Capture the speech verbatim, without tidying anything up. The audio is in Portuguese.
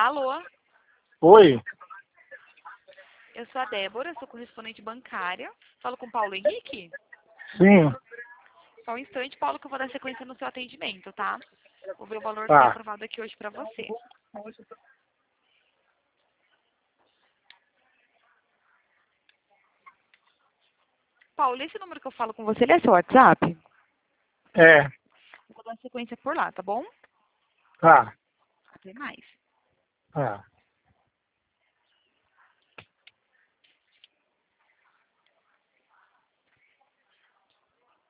Alô? Oi? Eu sou a Débora, sou correspondente bancária. Falo com o Paulo Henrique? Sim. Só um instante, Paulo, que eu vou dar sequência no seu atendimento, tá? Vou ver o valor que foi Tá. aprovado aqui hoje pra você. Paulo, esse número que eu falo com você, ele é seu WhatsApp? É. Eu vou dar sequência por lá, tá bom? Tá. Até mais. Tá.